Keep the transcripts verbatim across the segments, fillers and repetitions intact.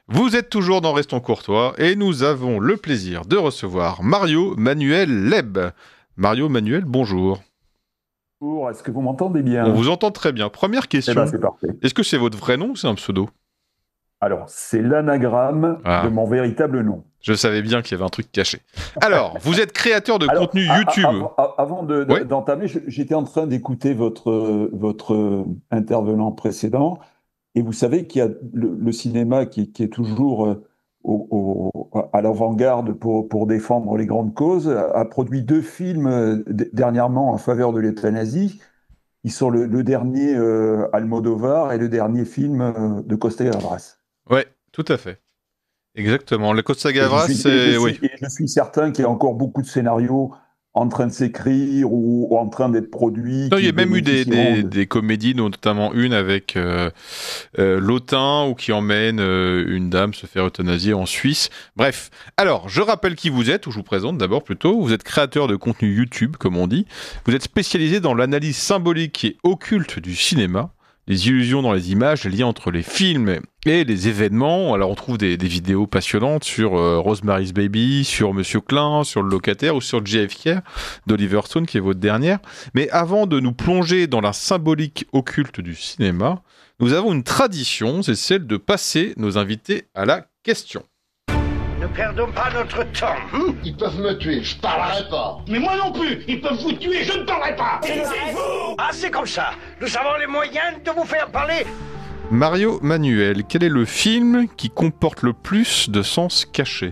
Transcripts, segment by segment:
Vous êtes toujours dans Restons Courtois et nous avons le plaisir de recevoir Mario Manuel Leb. Mario Manuel, bonjour. Bonjour, est-ce que vous m'entendez On bien? vous entend très bien. Première Eh bien, question, c'est parfait. est-ce que c'est votre vrai nom ou c'est un pseudo? Alors, c'est l'anagramme de Ah, mon véritable nom. je savais bien qu'il y avait un truc caché. Alors, vous êtes créateur de Alors, contenu a- a- YouTube. avant, a- avant de- Oui. de- d'entamer, je- j'étais en train d'écouter votre, euh, votre euh, intervenant précédent, et vous savez qu'il y a le, le cinéma qui, qui est toujours euh, au- au- à l'avant-garde pour, pour défendre les grandes causes, a, a produit deux films euh, d- dernièrement en faveur de l'euthanasie, qui sont le, le dernier euh, Almodovar et le dernier film euh, de Costa-Gavras. Ouais, tout à fait. Exactement. Le Costa Et je Gavras, suis, et je c'est... Oui. suis, et je suis certain qu'il y a encore beaucoup de scénarios en train de s'écrire ou, ou en train d'être produits Non, il y qui a même eu des, bénéficieront des, de... des comédies, notamment une avec euh, euh, Lotin, ou qui emmène euh, une dame se faire euthanasier en Suisse. Bref, alors, je rappelle qui vous êtes, ou je vous présente d'abord plutôt. Vous êtes créateur de contenu YouTube, comme on dit. Vous êtes spécialisé dans l'analyse symbolique et occulte du cinéma, les illusions dans les images, les liens entre les films et les événements. Alors, on trouve des, des vidéos passionnantes sur euh, Rosemary's Baby, sur Monsieur Klein, sur Le Locataire ou sur J F K d'Oliver Stone, qui est votre dernière. Mais avant de nous plonger dans la symbolique occulte du cinéma, nous avons une tradition, c'est celle de passer nos invités à la question. Ne perdons pas notre temps. Hum, ils peuvent me tuer, je parlerai pas. Mais moi non plus, ils peuvent vous tuer, je ne parlerai pas. Taisez-vous. Ah, c'est comme ça. Nous avons les moyens de vous faire parler. Mario Manuel, quel est le film qui comporte le plus de sens cachés?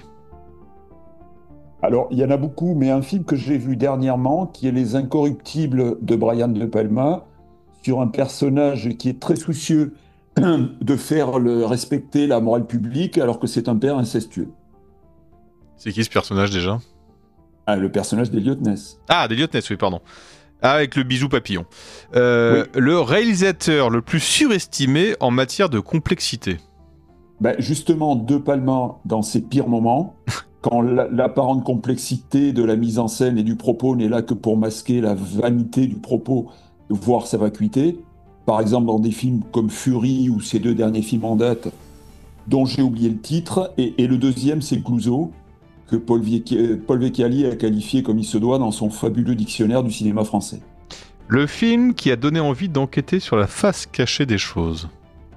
Alors, il y en a beaucoup, mais un film que j'ai vu dernièrement, qui est Les Incorruptibles de Brian De Palma, sur un personnage qui est très soucieux de faire le, respecter la morale publique, alors que c'est un père incestueux. C'est qui ce personnage déjà? Ah, le personnage d'Eliot Ness. Ah, d'Eliot Ness, oui, pardon. Ah, avec le bisou papillon. Euh, Oui. Le réalisateur le plus surestimé en matière de complexité. Ben, justement, De Palma, dans ses pires moments, quand la- l'apparente complexité de la mise en scène et du propos n'est là que pour masquer la vanité du propos, voire sa vacuité, par exemple dans des films comme Fury ou ses deux derniers films en date, dont j'ai oublié le titre, et, et le deuxième, c'est Clouseau, que Paul, Viecchi- Paul Vecchiali a qualifié comme il se doit dans son fabuleux dictionnaire du cinéma français. Le film qui a donné envie d'enquêter sur la face cachée des choses.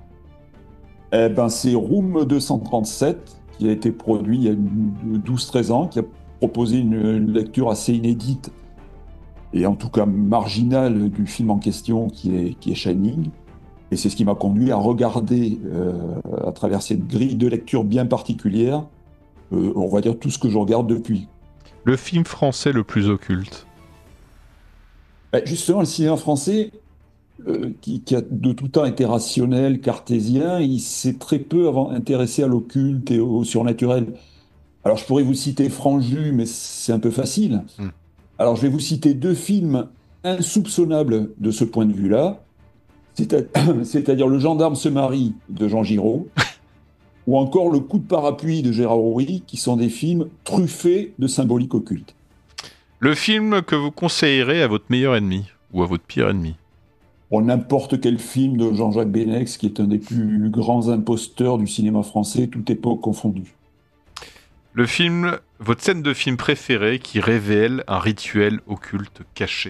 Eh ben, c'est Room deux cent trente-sept, qui a été produit il y a douze treize ans, qui a proposé une lecture assez inédite, et en tout cas marginale, du film en question, qui est, qui est Shining. Et c'est ce qui m'a conduit à regarder, euh, à travers cette grille de lecture bien particulière, euh, on va dire tout ce que je regarde depuis. Le film français le plus occulte. Ben, justement, le cinéma français, euh, qui, qui a de tout temps été rationnel, cartésien, il s'est très peu avant intéressé à l'occulte et au surnaturel. Alors, je pourrais vous citer Franju, mais c'est un peu facile. Hmm. Alors, je vais vous citer deux films insoupçonnables de ce point de vue-là, c'est-à- c'est-à-dire Le gendarme se marie de Jean Giraud, ou encore Le coup de parapluie de Gérard Houry, qui sont des films truffés de symbolique occulte. Le film que vous conseillerez à votre meilleur ennemi ou à votre pire ennemi. Pour n'importe quel film de Jean-Jacques Benex, qui est un des plus grands imposteurs du cinéma français, toute époque confondue. Le film, votre scène de film préférée qui révèle un rituel occulte caché.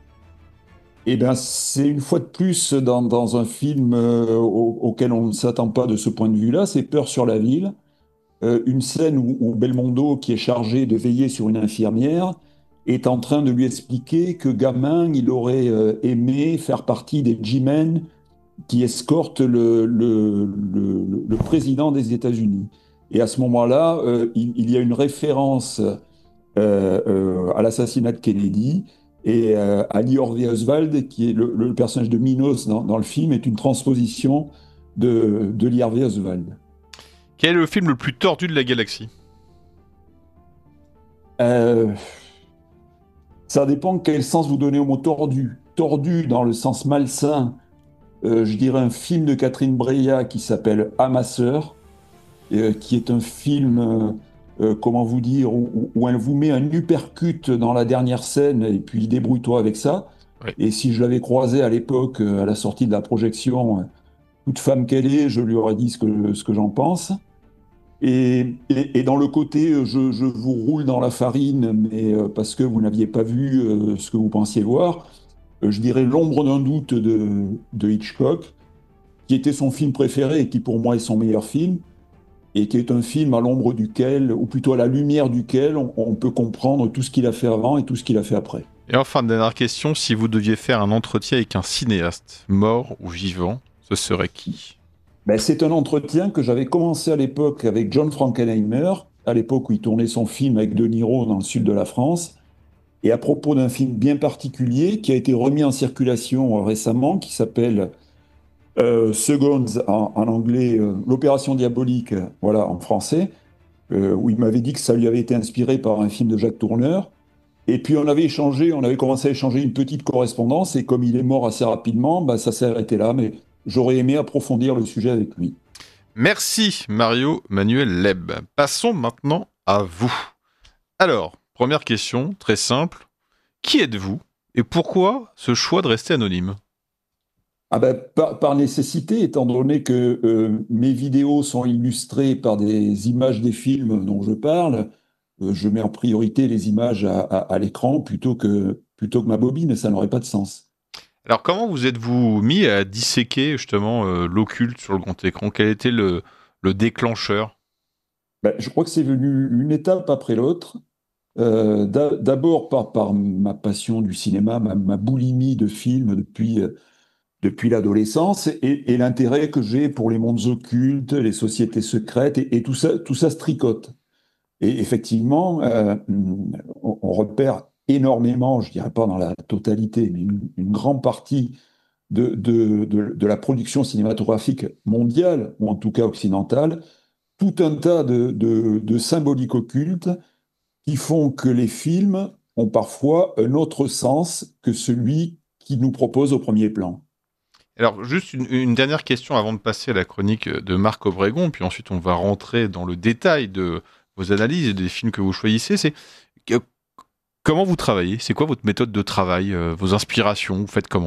Eh bien, c'est une fois de plus dans, dans un film euh, au- auquel on ne s'attend pas de ce point de vue-là, c'est Peur sur la ville. Euh, une scène où, où Belmondo, qui est chargé de veiller sur une infirmière, est en train de lui expliquer que gamin, il aurait euh, aimé faire partie des G-Men qui escortent le, le, le- le président des États-Unis. Et à ce moment-là, euh, il, il y a une référence euh, euh, à l'assassinat de Kennedy. Et euh, Ali Harvey Oswald, qui est le, le personnage de Minos dans, dans le film, est une transposition de, de Lee Harvey Oswald. Quel est le film le plus tordu de la galaxie? Euh, ça dépend quel sens vous donnez au mot tordu. Tordu dans le sens malsain, euh, je dirais un film de Catherine Breillat qui s'appelle Amasseur, euh, qui est un film, euh, euh, comment vous dire, où, où elle vous met un uppercut dans la dernière scène et puis débrouille-toi avec ça. Oui. Et si je l'avais croisé à l'époque, euh, à la sortie de la projection, euh, toute femme qu'elle est, je lui aurais dit ce que, ce que j'en pense. Et, et, et dans le côté, euh, je, je vous roule dans la farine, mais euh, parce que vous n'aviez pas vu euh, ce que vous pensiez voir, euh, je dirais L'ombre d'un doute de, de Hitchcock, qui était son film préféré et qui pour moi est son meilleur film, et qui est un film à l'ombre duquel, ou plutôt à la lumière duquel, on, on peut comprendre tout ce qu'il a fait avant et tout ce qu'il a fait après. Et enfin, dernière question, si vous deviez faire un entretien avec un cinéaste, mort ou vivant, ce serait qui ? Ben, c'est un entretien que j'avais commencé à l'époque avec John Frankenheimer, à l'époque où il tournait son film avec De Niro dans le sud de la France, et à propos d'un film bien particulier qui a été remis en circulation euh, récemment, qui s'appelle euh, Seconds en, en anglais, euh, L'Opération Diabolique, euh, voilà, en français, euh, où il m'avait dit que ça lui avait été inspiré par un film de Jacques Tourneur. Et puis on avait échangé, on avait commencé à échanger une petite correspondance, et comme il est mort assez rapidement, bah, ça s'est arrêté là, mais j'aurais aimé approfondir le sujet avec lui. Merci Mario Manuel Leb. Passons maintenant à vous. Alors, première question, très simple. Qui êtes-vous et pourquoi ce choix de rester anonyme ? Ah ben, par, par nécessité, étant donné que euh, mes vidéos sont illustrées par des images des films dont je parle, euh, je mets en priorité les images à, à- à l'écran plutôt que, plutôt que ma bobine, et ça n'aurait pas de sens. Alors, comment vous êtes-vous mis à disséquer justement euh, l'occulte sur le grand écran ? Quel était le, le déclencheur ? Ben, je crois que c'est venu une étape après l'autre. Euh, d'a- d'abord par, par ma passion du cinéma, ma, ma boulimie de films depuis, euh, depuis l'adolescence, et, et l'intérêt que j'ai pour les mondes occultes, les sociétés secrètes, et, et tout ça, tout ça se tricote. Et effectivement, euh, on, on repère énormément, je dirais pas dans la totalité, mais une, une grande partie de, de, de, de la production cinématographique mondiale, ou en tout cas occidentale, tout un tas de, de, de symboliques occultes qui font que les films ont parfois un autre sens que celui qui nous propose au premier plan. Alors, juste une, une dernière question avant de passer à la chronique de Marc Obregon, puis ensuite on va rentrer dans le détail de vos analyses et des films que vous choisissez. C'est que- comment vous travaillez ? C'est quoi votre méthode de travail, euh, vos inspirations ? Vous faites comment ?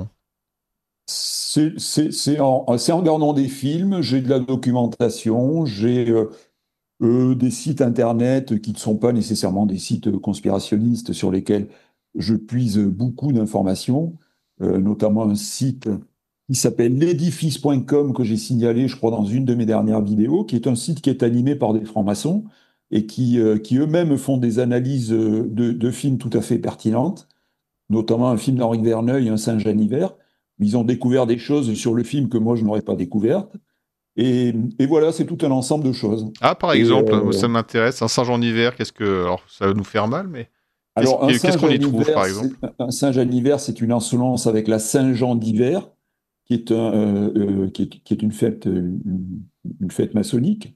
C'est c'est- c'est en, c'est en regardant des films, j'ai de la documentation, j'ai euh, euh, des sites internet qui ne sont pas nécessairement des sites conspirationnistes sur lesquels je puise beaucoup d'informations, euh, notamment un site qui s'appelle l'édifice point com que j'ai signalé, je crois, dans une de mes dernières vidéos, qui est un site qui est animé par des francs-maçons et qui, euh, qui eux-mêmes font des analyses euh, de, de films tout à fait pertinentes, notamment un film d'Henri Verneuil, Un singe en hiver. Ils ont découvert des choses sur le film que moi je n'aurais pas découvertes. Et, et voilà, c'est tout un ensemble de choses. Ah, par Et exemple, moi, euh, ça m'intéresse, un singe en hiver, qu'est-ce que... Alors, ça va nous faire mal, mais qu'est-ce alors, un qui- qu'est-ce singe qu'on en y trouve, hiver, par c'est, exemple ? un singe en hiver, c'est une insolence avec la Saint-Jean d'hiver, qui est, un, euh, euh, qui est, qui est une fête, euh, une, une fête maçonnique.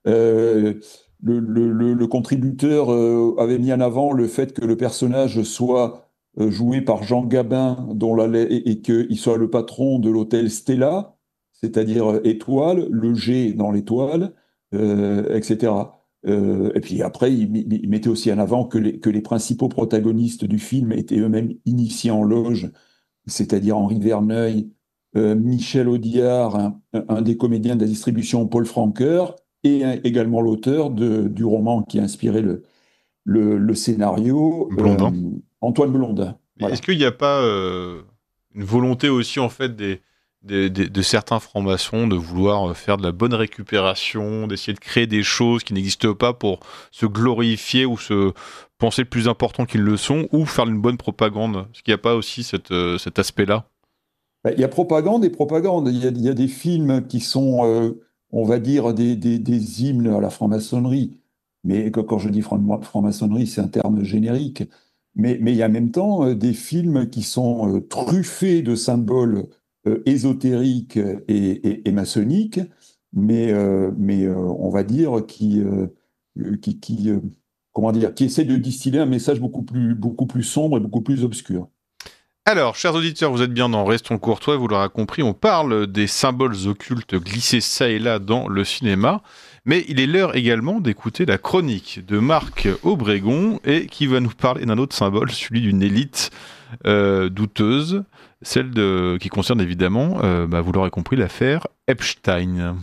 Euh, le, le- le- le contributeur euh, avait mis en avant le fait que le personnage soit euh, joué par Jean Gabin, dont la, la- et, et qu'il soit le patron de l'hôtel Stella, c'est-à-dire euh, étoile, le G dans l'étoile, euh, et cetera. Euh, et puis après, il, il- il mettait aussi en avant que les, que les principaux protagonistes du film étaient eux-mêmes initiés en loge, c'est-à-dire Henri Verneuil, euh, Michel Audiard, un, un des comédiens de la distribution, Paul Francoeur, et un- également l'auteur de- du roman qui a inspiré le, le- le scénario, euh, Blondin. Antoine Blondin. Mais est-ce Voilà. qu'il n'y a pas euh, une volonté aussi, en fait, des, des- des- de certains francs-maçons de vouloir euh, faire de la bonne récupération, d'essayer de créer des choses qui n'existent pas pour se glorifier ou se penser plus important qu'ils le sont, ou faire une bonne propagande ? Est-ce qu'il n'y a pas aussi cette, euh, cet aspect-là ? Ben, il y a propagande et propagande. Il y a, il y a des films qui sont, euh, on va dire, des, des- des hymnes à la franc-maçonnerie. Mais quand, quand je dis franc- franc-maçonnerie, c'est un terme générique. Mais, mais il y a en même temps euh, des films qui sont euh, truffés de symboles euh, ésotériques et, et- et maçonniques, mais, euh, mais euh, on va dire qui, euh, qui, qui, euh, comment dire, qui essaient de distiller un message beaucoup plus, beaucoup plus sombre et beaucoup plus obscur. Alors, chers auditeurs, vous êtes bien dans Restons courtois, vous l'aurez compris, on parle des symboles occultes glissés ça et là dans le cinéma, mais il est l'heure également d'écouter la chronique de Marc Obregon, et qui va nous parler d'un autre symbole, celui d'une élite euh, douteuse, celle de, qui concerne évidemment, euh, bah, vous l'aurez compris, l'affaire Epstein.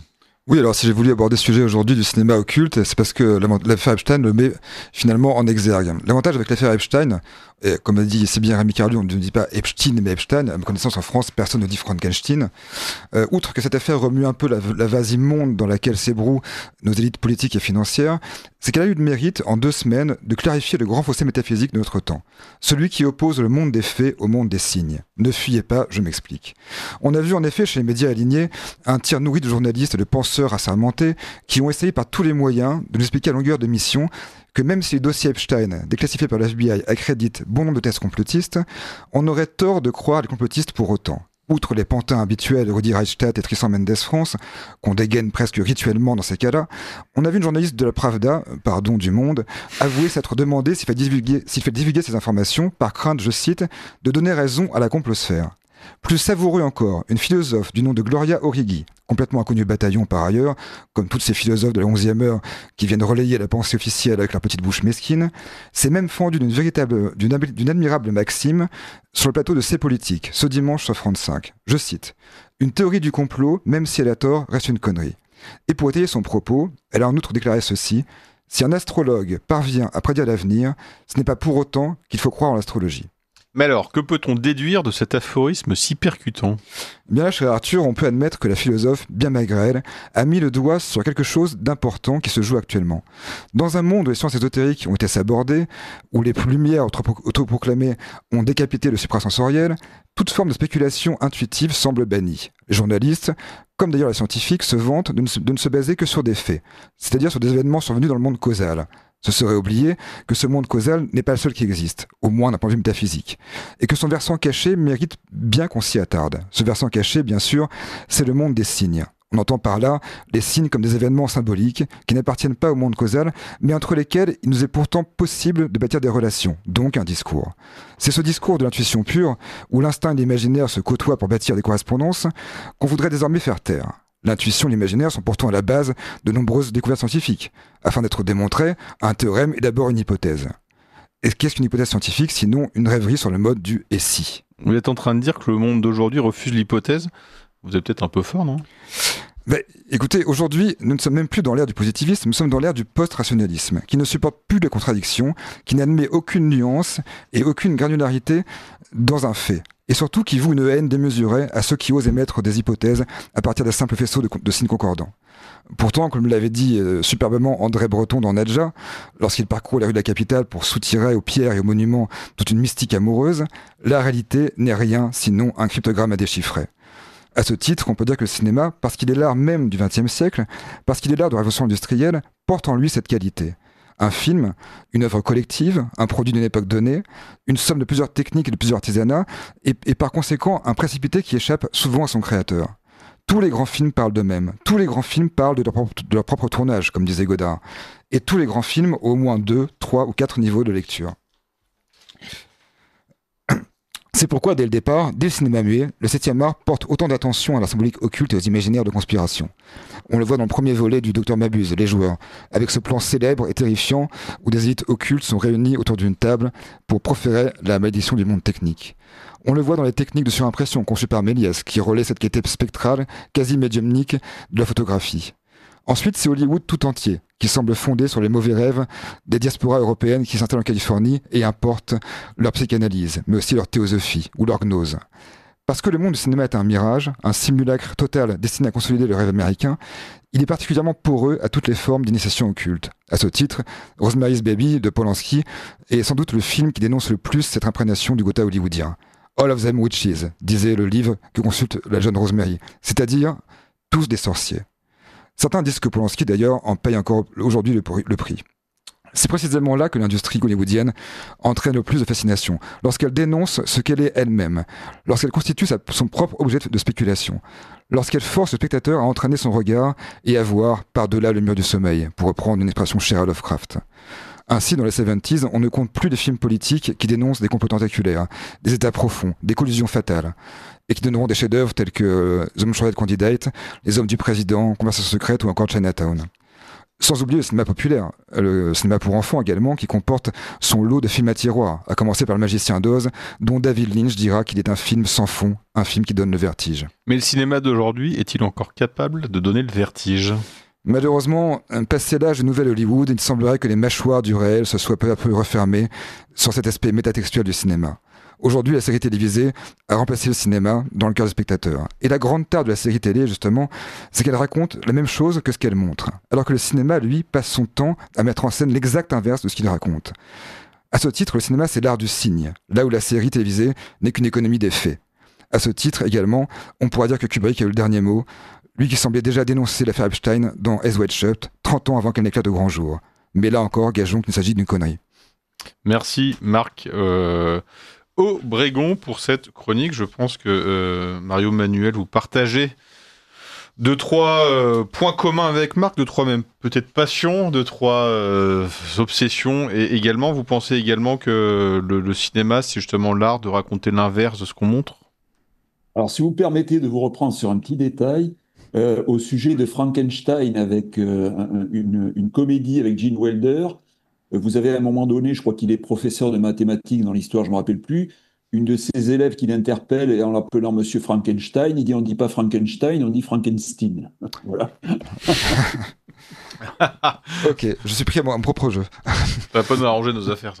Oui, alors si j'ai voulu aborder ce sujet aujourd'hui du cinéma occulte, c'est parce que l'affaire Epstein le met finalement en exergue. L'avantage avec l'affaire Epstein, et comme a dit si bien Rémi Carlu, on ne dit pas Epstein mais Epstein, à ma connaissance en France, personne ne dit Frankenstein. Euh, outre que cette affaire remue un peu la, la vase immonde dans laquelle s'ébrouent nos élites politiques et financières, c'est qu'elle a eu le mérite, en deux semaines, de clarifier le grand fossé métaphysique de notre temps. Celui qui oppose le monde des faits au monde des signes. Ne fuyez pas, je m'explique. On a vu en effet chez les médias alignés un tir nourri de journalistes et de penseurs assermentés qui ont essayé par tous les moyens de nous expliquer à longueur de mission que même si le dossier Epstein, déclassifié par l'F B I, accrédite bon nombre de thèses complotistes, on aurait tort de croire les complotistes pour autant. Outre les pantins habituels de Rudi Reichstadt et Tristan Mendes France, qu'on dégaine presque rituellement dans ces cas-là, on a vu une journaliste de la Pravda, pardon, du Monde, avouer s'être demandé s'il fait divulguer, s'il fait divulguer ces informations par crainte, je cite, de donner raison à la complosphère. Plus savoureux encore, une philosophe du nom de Gloria Orighi, complètement inconnue au bataillon par ailleurs, comme toutes ces philosophes de la onzième heure qui viennent relayer la pensée officielle avec leur petite bouche mesquine, s'est même fendue d'une véritable, d'une, d'une admirable maxime sur le plateau de C'est Politique, ce dimanche sur France cinq. Je cite, « Une théorie du complot, même si elle a tort, reste une connerie. » Et pour étayer son propos, elle a en outre déclaré ceci, « Si un astrologue parvient à prédire l'avenir, ce n'est pas pour autant qu'il faut croire en l'astrologie. » Mais alors, que peut-on déduire de cet aphorisme si percutant ? Bien là, cher Arthur, on peut admettre que la philosophe, bien malgré elle, a mis le doigt sur quelque chose d'important qui se joue actuellement. Dans un monde où les sciences ésotériques ont été sabordées, où les lumières autoproclamées ont décapité le suprasensoriel, toute forme de spéculation intuitive semble bannie. Les journalistes, comme d'ailleurs les scientifiques, se vantent de ne se, de ne se baser que sur des faits, c'est-à-dire sur des événements survenus dans le monde causal. Ce serait oublier que ce monde causal n'est pas le seul qui existe, au moins d'un point de vue métaphysique, et que son versant caché mérite bien qu'on s'y attarde. Ce versant caché, bien sûr, c'est le monde des signes. On entend par là les signes comme des événements symboliques qui n'appartiennent pas au monde causal, mais entre lesquels il nous est pourtant possible de bâtir des relations, donc un discours. C'est ce discours de l'intuition pure, où l'instinct et l'imaginaire se côtoient pour bâtir des correspondances, qu'on voudrait désormais faire taire. L'intuition et l'imaginaire sont pourtant à la base de nombreuses découvertes scientifiques. Afin d'être démontré, un théorème est d'abord une hypothèse. Et qu'est-ce qu'une hypothèse scientifique sinon une rêverie sur le mode du « et si ». Vous êtes en train de dire que le monde d'aujourd'hui refuse l'hypothèse ? Vous êtes peut-être un peu fort, non ? Ben, écoutez, aujourd'hui, nous ne sommes même plus dans l'ère du positivisme, nous sommes dans l'ère du post-rationalisme, qui ne supporte plus les contradictions, qui n'admet aucune nuance et aucune granularité dans un fait. Et surtout qui voue une haine démesurée à ceux qui osent émettre des hypothèses à partir d'un simple faisceau de, de signes concordants. Pourtant, comme l'avait dit euh, superbement André Breton dans Nadja, lorsqu'il parcourt les rues de la capitale pour soutirer aux pierres et aux monuments toute une mystique amoureuse, la réalité n'est rien sinon un cryptogramme à déchiffrer. À ce titre, on peut dire que le cinéma, parce qu'il est l'art même du vingtième siècle, parce qu'il est l'art de la révolution industrielle, porte en lui cette qualité. Un film, une œuvre collective, un produit d'une époque donnée, une somme de plusieurs techniques et de plusieurs artisanats, et, et par conséquent un précipité qui échappe souvent à son créateur. Tous les grands films parlent d'eux-mêmes, tous les grands films parlent de leur, propre, de leur propre tournage, comme disait Godard, et tous les grands films ont au moins deux, trois ou quatre niveaux de lecture. C'est pourquoi, dès le départ, dès le cinéma muet, le septième art porte autant d'attention à la symbolique occulte et aux imaginaires de conspiration. On le voit dans le premier volet du Docteur Mabuse, Les Joueurs, avec ce plan célèbre et terrifiant où des élites occultes sont réunies autour d'une table pour proférer la malédiction du monde technique. On le voit dans les techniques de surimpression conçues par Méliès, qui relaient cette qualité spectrale, quasi médiumnique, de la photographie. Ensuite, c'est Hollywood tout entier, qui semble fondé sur les mauvais rêves des diasporas européennes qui s'installent en Californie et importent leur psychanalyse, mais aussi leur théosophie ou leur gnose. Parce que le monde du cinéma est un mirage, un simulacre total destiné à consolider le rêve américain, il est particulièrement poreux à toutes les formes d'initiation occulte. À ce titre, Rosemary's Baby de Polanski est sans doute le film qui dénonce le plus cette imprégnation du Gotha hollywoodien. All of them witches, disait le livre que consulte la jeune Rosemary, c'est-à-dire tous des sorciers. Certains disent que Polanski, d'ailleurs, en paye encore aujourd'hui le, le prix. C'est précisément là que l'industrie hollywoodienne entraîne le plus de fascination, lorsqu'elle dénonce ce qu'elle est elle-même, lorsqu'elle constitue sa, son propre objet de spéculation, lorsqu'elle force le spectateur à entraîner son regard et à voir par-delà le mur du sommeil, pour reprendre une expression chère à Lovecraft. Ainsi, dans les soixante-dix, on ne compte plus de films politiques qui dénoncent des complots tentaculaires, des états profonds, des collusions fatales, et qui donneront des chefs-d'œuvre tels que The Unshrouded Candidate, Les Hommes du Président, Conversation secrète ou encore Chinatown. Sans oublier le cinéma populaire, le cinéma pour enfants également, qui comporte son lot de films à tiroir, à commencer par Le Magicien d'Oz, dont David Lynch dira qu'il est un film sans fond, un film qui donne le vertige. Mais le cinéma d'aujourd'hui est-il encore capable de donner le vertige ? Malheureusement, passé l'âge de Nouvelle Hollywood, il semblerait que les mâchoires du réel se soient peu à peu refermées sur cet aspect métatextuel du cinéma. Aujourd'hui, la série télévisée a remplacé le cinéma dans le cœur du spectateur. Et la grande tare de la série télé, justement, c'est qu'elle raconte la même chose que ce qu'elle montre. Alors que le cinéma, lui, passe son temps à mettre en scène l'exact inverse de ce qu'il raconte. À ce titre, le cinéma, c'est l'art du signe, là où la série télévisée n'est qu'une économie des faits. À ce titre, également, on pourra dire que Kubrick a eu le dernier mot, lui qui semblait déjà dénoncer l'affaire Epstein dans Eyes Wide Shut, trente ans avant qu'elle n'éclate au grand jour. Mais là encore, gageons qu'il s'agit d'une connerie. Merci Marc euh, Aubregon pour cette chronique. Je pense que euh, Mario Manuel, vous partagez deux, trois euh, points communs avec Marc, deux, trois même peut-être passions, deux, trois euh, obsessions. Et également, vous pensez également que le, le cinéma, c'est justement l'art de raconter l'inverse de ce qu'on montre ? Alors, si vous me permettez de vous reprendre sur un petit détail, euh, au sujet de Frankenstein avec euh, un- une, une comédie avec Gene Wilder, euh, vous avez à un moment donné, je crois qu'il est professeur de mathématiques dans l'histoire, je ne me rappelle plus, une de ses élèves qui l'interpelle et en l'appelant Monsieur Frankenstein, il dit on ne dit pas Frankenstein, on dit Frankenstein. Voilà. Ok, je suis pris à mon propre jeu. Ça va pas nous arranger nos affaires, ça.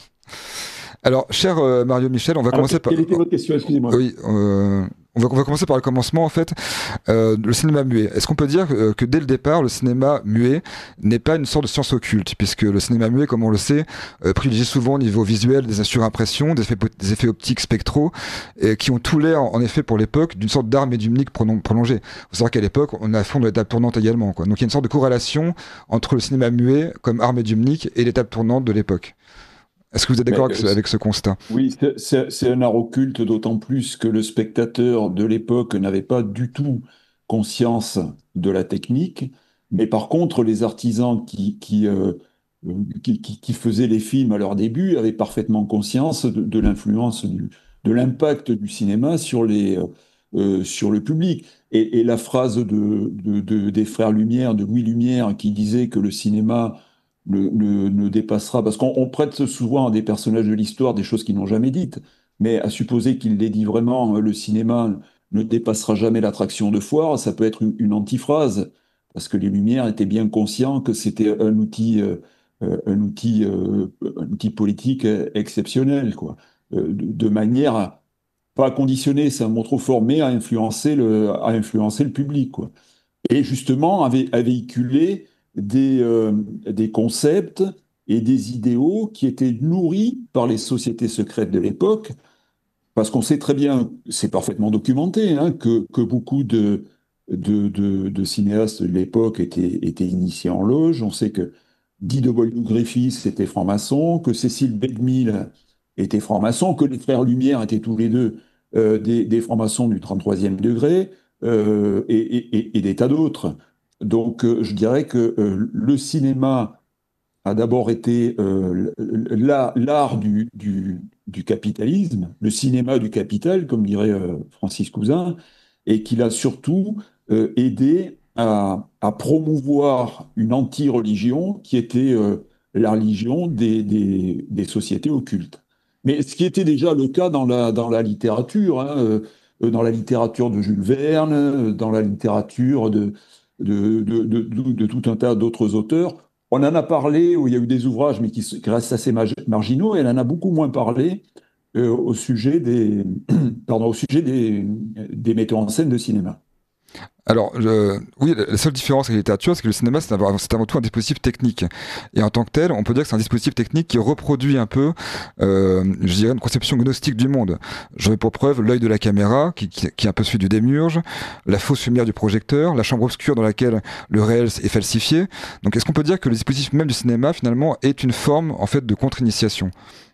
Alors, cher euh, Mario Michel, on va Alors, commencer par... quelle était votre question, excusez-moi? Oui, euh, on, va, on va commencer par le commencement en fait. Euh, le cinéma muet. Est-ce qu'on peut dire euh, que dès le départ, le cinéma muet n'est pas une sorte de science occulte, puisque le cinéma muet, comme on le sait, euh, privilégie souvent au niveau visuel des surimpressions, des effets, des effets optiques spectraux, et qui ont tout l'air, en effet, pour l'époque, d'une sorte d'art médiumnique pronon- prolongé. Il faut savoir qu'à l'époque, on a fond de l'étape tournante également, quoi. Donc il y a une sorte de corrélation entre le cinéma muet comme art médiumnique et l'étape tournante de l'époque. Est-ce que vous êtes d'accord Mais, avec, ce- euh, avec ce constat? Oui, c'est c'est- c'est un art occulte, d'autant plus que le spectateur de l'époque n'avait pas du tout conscience de la technique. Mais par contre, les artisans qui, qui, euh, euh, qui, qui- qui faisaient les films à leur début avaient parfaitement conscience de, de l'influence, du- de l'impact du cinéma sur les, euh, euh, sur le public. Et, et la phrase de, de- de- des frères Lumière, de Louis Lumière, qui disait que le cinéma ne, ne- ne dépassera, parce qu'on on prête souvent à des personnages de l'histoire des choses qu'ils n'ont jamais dites, mais à supposer qu'il les dit vraiment, euh, le cinéma ne dépassera jamais l'attraction de foire, ça peut être une, une antiphrase, parce que les Lumières étaient bien conscients que c'était un outil, euh, euh, un outil, euh, un outil politique euh, exceptionnel, quoi. Euh, de, de manière à, pas à conditionner, c'est un mot trop fort, mais à influencer le, à influencer le public, quoi. Et justement, à, vé- à véhiculer des, euh, des concepts et des idéaux qui étaient nourris par les sociétés secrètes de l'époque, parce qu'on sait très bien, c'est parfaitement documenté, hein, que, que beaucoup de, de, de- de cinéastes de l'époque étaient, étaient initiés en loge. On sait que Guy de Griffiths était franc-maçon, que Cécile B. DeMille était franc-maçon, que les frères Lumière étaient tous les deux euh, des, des francs-maçons du trente-troisième degré, euh, et, et- et- et des tas d'autres. Donc, euh, je dirais que euh, le cinéma a d'abord été euh, la- l'art du, du- du capitalisme, le cinéma du capital, comme dirait euh, Francis Cousin, et qu'il a surtout euh, aidé à, à promouvoir une anti-religion qui était euh, la religion des, des- des sociétés occultes. Mais ce qui était déjà le cas dans la, dans la littérature, hein, euh, euh, dans la littérature de Jules Verne, euh, dans la littérature de, de, de de- de- de tout un tas d'autres auteurs. On en a parlé, où il y a eu des ouvrages, mais qui, qui restent assez maj- marginaux, et elle en a beaucoup moins parlé euh, au sujet des, pardon, au sujet des, des metteurs en scène de cinéma. Alors, je- oui, la la seule différence avec la littérature, c'est que le cinéma, c'est avant, c'est avant tout un dispositif technique. Et en tant que tel, on peut dire que c'est un dispositif technique qui reproduit un peu, euh, je dirais, une conception gnostique du monde. J'aurais pour preuve l'œil de la caméra, qui, qui, qui est un peu celui du démiurge, la fausse lumière du projecteur, la chambre obscure dans laquelle le réel est falsifié. Donc, est-ce qu'on peut dire que le dispositif même du cinéma, finalement, est une forme, en fait, de contre-initiation?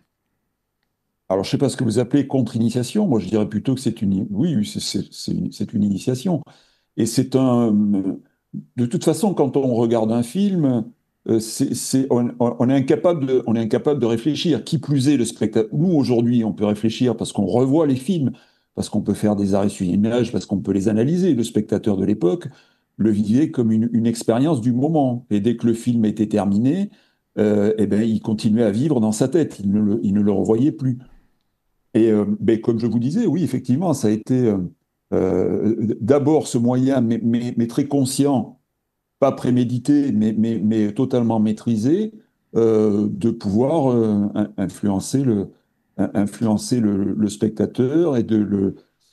Alors, je ne sais pas ce que vous appelez contre-initiation. Moi, je dirais plutôt que c'est une, oui, oui, c'est c'est- c'est une, c'est une initiation. Et c'est un, de toute façon, quand on regarde un film, euh, c'est, c'est- on, on- on est incapable de, on est incapable de réfléchir. Qui plus est, le spectateur. Nous, aujourd'hui, on peut réfléchir parce qu'on revoit les films, parce qu'on peut faire des arrêts sur image, parce qu'on peut les analyser. Le spectateur de l'époque le vivait comme une, une expérience du moment. Et dès que le film était terminé, euh, eh ben, il continuait à vivre dans sa tête. Il ne le, il ne le revoyait plus. Et euh, ben, comme je vous disais, oui, effectivement, ça a été euh, euh, d'abord ce moyen, mais, mais, mais très conscient, pas prémédité, mais, mais, mais totalement maîtrisé, euh, de pouvoir euh, in- influencer le, in- influencer le, le spectateur et de le,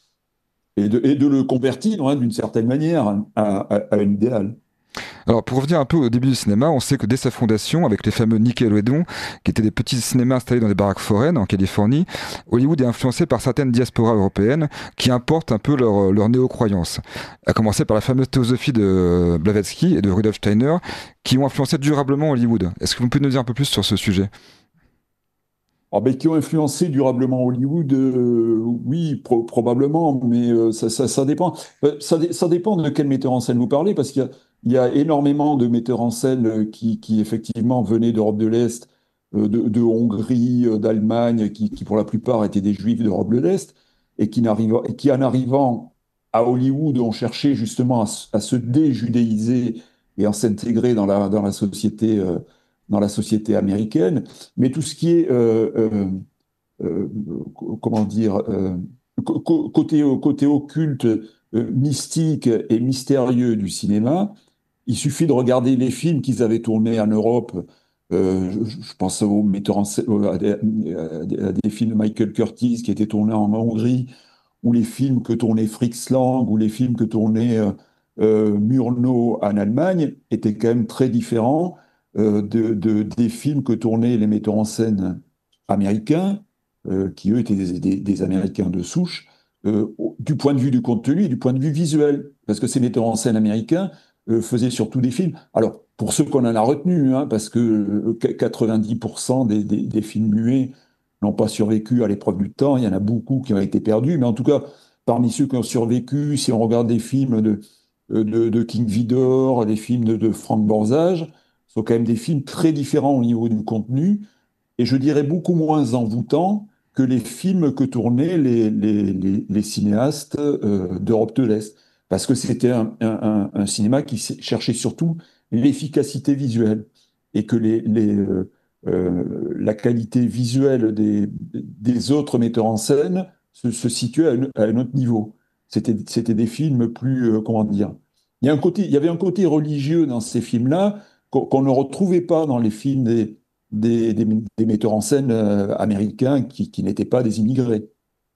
et de, et de le convertir, hein, d'une certaine manière, à, à, à un idéal. Alors, pour revenir un peu au début du cinéma, on sait que dès sa fondation, avec les fameux Nickelodeon, qui étaient des petits cinémas installés dans des baraques foraines en Californie, Hollywood est influencé par certaines diasporas européennes qui importent un peu leur, leur néo-croyance. À commencer par la fameuse théosophie de Blavatsky et de Rudolf Steiner, qui ont influencé durablement Hollywood. Est-ce que vous pouvez nous dire un peu plus sur ce sujet? Alors, ben, qui ont influencé durablement Hollywood, euh, oui, pro- probablement, mais euh, ça, ça, ça dépend. Euh, Ça, dé- ça dépend de quel metteur en scène vous parlez, parce qu'il y a, il y a énormément de metteurs en scène euh, qui, qui effectivement venaient d'Europe de l'Est, euh, de, de Hongrie, euh, d'Allemagne, qui, qui pour la plupart étaient des Juifs d'Europe de l'Est, et qui, n'arrivant- et qui en arrivant à Hollywood ont cherché justement à, se à se déjudéiser et à s'intégrer dans la, dans la société, euh, dans la société américaine. Mais tout ce qui est, euh, euh, euh, comment dire, euh, co- co- côté, côté occulte, euh, mystique et mystérieux du cinéma, il suffit de regarder les films qu'ils avaient tournés en Europe. Euh, je, je pense aux metteurs en scène, à des, à des- à des films de Michael Curtis qui étaient tournés en Hongrie, ou les films que tournait Fritz Lang, ou les films que tournait euh, euh, Murnau en Allemagne, étaient quand même très différents euh, de, de- des films que tournaient les metteurs en scène américains, euh, qui eux étaient des, des- des Américains de souche, euh, au- du point de vue du contenu et du point de vue visuel. Parce que ces metteurs en scène américains euh, faisaient surtout des films. Alors, pour ceux qu'on en a retenus, hein, parce que euh, quatre-vingt-dix pour cent des, des- des films muets n'ont pas survécu à l'épreuve du temps. Il y en a beaucoup qui ont été perdus, mais en tout cas, parmi ceux qui ont survécu, si on regarde des films de, de, de King Vidor, des films de, de Franck Borzage, ce sont quand même des films très différents au niveau du contenu, et je dirais beaucoup moins envoûtants que les films que tournaient les, les, les, les cinéastes euh, d'Europe de l'Est. Parce que c'était un, un, un cinéma qui cherchait surtout l'efficacité visuelle et que les, les, euh, euh, la qualité visuelle des, des autres metteurs en scène se, se situait à, un à un autre niveau. C'était, c'était des films plus, euh, comment dire, il y a un côté, il y avait un côté religieux dans ces films-là qu'on qu'on ne retrouvait pas dans les films des, des, des- des metteurs en scène euh, américains qui, qui n'étaient pas des immigrés.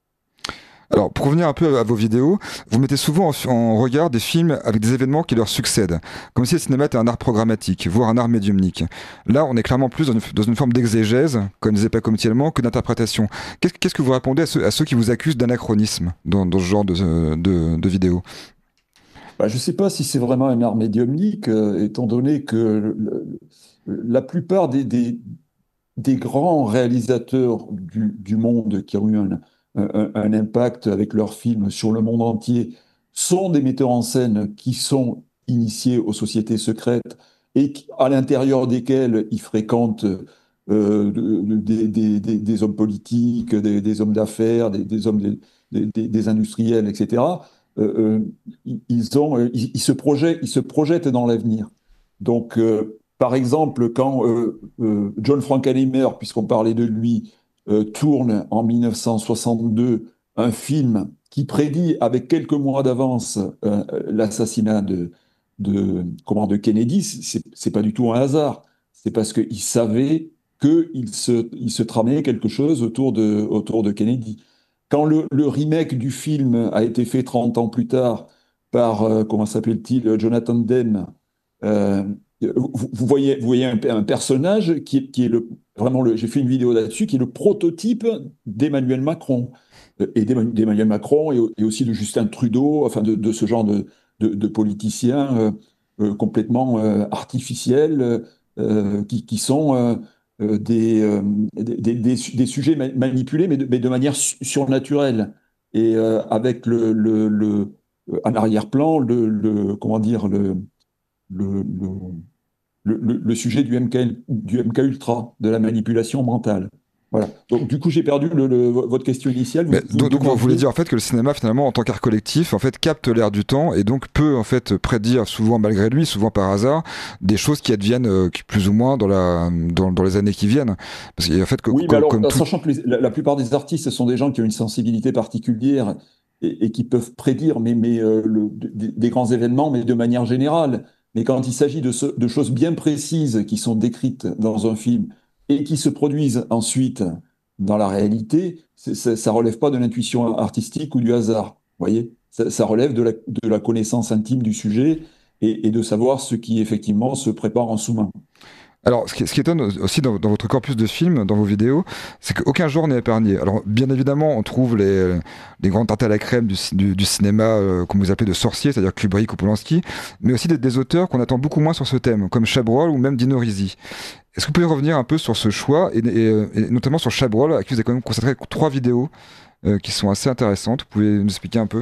Alors, pour revenir un peu à vos vidéos, vous mettez souvent en, en regard des films avec des événements qui leur succèdent, comme si le cinéma était un art programmatique, voire un art médiumnique. Là, on est clairement plus dans une, dans une forme d'exégèse, comme disait Paco Tellement, que d'interprétation. Qu'est-ce qu'est-ce que vous répondez à ceux, à ceux qui vous accusent d'anachronisme dans, dans ce genre de, de, de vidéos? Bah, je ne sais pas si c'est vraiment un art médiumnique, euh, étant donné que le- la plupart des, des- des grands réalisateurs du, du monde qui ont eu un, un- un impact avec leurs films sur le monde entier sont des metteurs en scène qui sont initiés aux sociétés secrètes et qui- à l'intérieur desquelles ils fréquentent euh, de- de- des, des- des- des hommes politiques, des, des hommes d'affaires, des, des hommes, des, des- des industriels, et cetera. Euh, euh, ils ont, euh, ils, ils se projettent, ils se projettent dans l'avenir. Donc, euh, par exemple, quand euh, euh, John Frankenheimer, puisqu'on parlait de lui, euh, tourne en mille neuf cent soixante-deux un film qui prédit avec quelques mois d'avance euh, l'assassinat de, de, comment, de Kennedy, c'est c'est pas du tout un hasard. C'est parce qu'il savait qu'il se, il se tramait quelque chose autour de, autour de Kennedy. Quand le, le remake du film a été fait trente ans plus tard par, euh, comment s'appelle-t-il, Jonathan Demme, euh, vous, vous voyez, vous voyez un, un personnage qui est, qui est le, vraiment le, j'ai fait une vidéo là-dessus, qui est le prototype d'Emmanuel Macron. Euh, Et d'Emmanuel d'Emmanuel Macron et, et aussi de Justin Trudeau, enfin de, de ce genre de, de, de politiciens euh, euh, complètement euh, artificiels euh, qui, qui sont euh, euh, des, euh, des, des- des su- des sujets ma- manipulés, mais de, mais de manière su- surnaturelle. Et euh, avec le, le, le, en arrière-plan, le, le, comment dire, le, le, le, le, le- le sujet du M K, du M K Ultra, de la manipulation mentale. Voilà. Donc, du coup, j'ai perdu le, le- votre question initiale. Vous, Mais, vous donc, donc, vous voulez demandiez- dire en fait que le cinéma finalement en tant qu'art collectif en fait capte l'air du temps et donc peut en fait prédire souvent malgré lui, souvent par hasard, des choses qui adviennent euh, qui- plus ou moins dans la dans, dans les années qui viennent. Parce qu'en fait que, Oui, mais comme, alors, comme tout. sachant que les- la, la plupart des artistes sont des gens qui ont une sensibilité particulière et, et qui peuvent prédire mais, mais, euh, le- des, des grands événements, mais de manière générale. Mais quand il s'agit de, ce- de choses bien précises qui sont décrites dans un film et qui se produisent ensuite dans la réalité, c'est- ça ne relève pas de l'intuition artistique ou du hasard. Vous voyez? Ça, ça relève de la, de la connaissance intime du sujet et, et de savoir ce qui effectivement se prépare en sous-main. Alors, ce qui, ce qui étonne aussi dans, dans votre corpus de films, dans vos vidéos, c'est qu'aucun genre n'est épargné. Alors, bien évidemment, on trouve les, les grandes tartes à la crème du, ci- du, du cinéma, euh, comme vous appelez, de sorciers, c'est-à-dire Kubrick ou Polanski, mais aussi des, des auteurs qu'on attend beaucoup moins sur ce thème, comme Chabrol ou même Dino Risi. Est-ce que vous pouvez revenir un peu sur ce choix, et, et, et notamment sur Chabrol, à qui vous avez quand même consacré trois vidéos euh, qui sont assez intéressantes. Vous pouvez nous expliquer un peu?